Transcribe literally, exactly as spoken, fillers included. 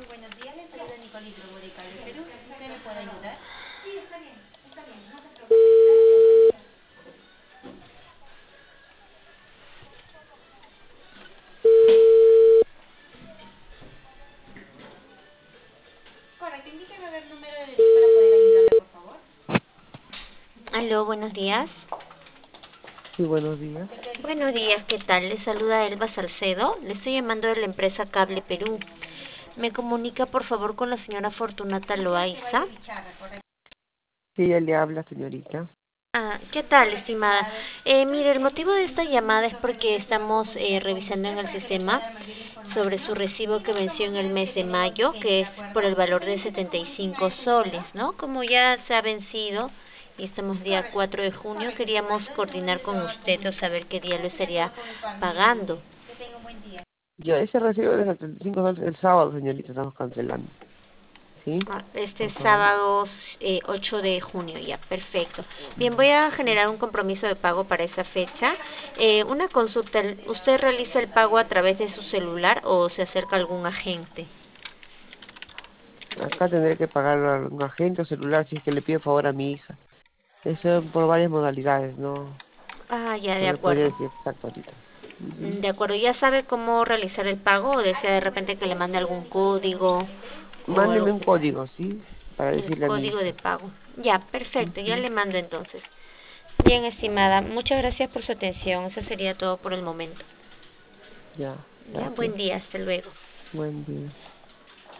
Muy buenos días, les saluda Nicole Hidrobórica de Perú. ¿Usted me puede ayudar? Sí, está bien, está bien, no se preocupe. Gracias, Correcto, indíqueme a ver el número de para poder ayudarle, por favor. Aló, buenos días. Sí, buenos días. Buenos días, ¿qué tal? Le saluda Elba Salcedo. Le estoy llamando de la empresa Cable Perú. ¿Me comunica, por favor, con la señora Fortunata Loaiza? Sí, ella le habla, señorita. Ah, ¿qué tal, estimada? Eh, mire, el motivo de esta llamada es porque estamos eh, revisando en el sistema sobre su recibo que venció en el mes de mayo, que es por el valor de setenta y cinco soles, ¿no? Como ya se ha vencido y estamos día cuatro de junio, queríamos coordinar con usted o saber qué día lo estaría pagando. Yo ese recibo de setenta y cinco dólares el sábado, señorita, estamos cancelando. ¿Sí? Ah, Este Por favor. sábado eh, ocho de junio, ya, perfecto. Bien, voy a generar un compromiso de pago para esa fecha. Eh, una consulta, ¿usted realiza el pago a través de su celular o se acerca a algún agente? Acá tendré que pagar a un agente o celular si es que le pido favor a mi hija. Eso por varias modalidades, no, Ah, ya, no de le podría acuerdo. decir exacto ahorita. Mm, Ujú. De acuerdo, ¿ya sabe cómo realizar el pago o desea de repente que le mande algún código o Mándeme algo un que le... código, ¿sí? Para El decirle a mi código de hija. pago. Ya, perfecto, ya Ujú. le mando entonces. Bien, estimada, muchas gracias por su atención. Eso sería todo por el momento. Ya, Ya, gracias. buen día, hasta luego. Buen día.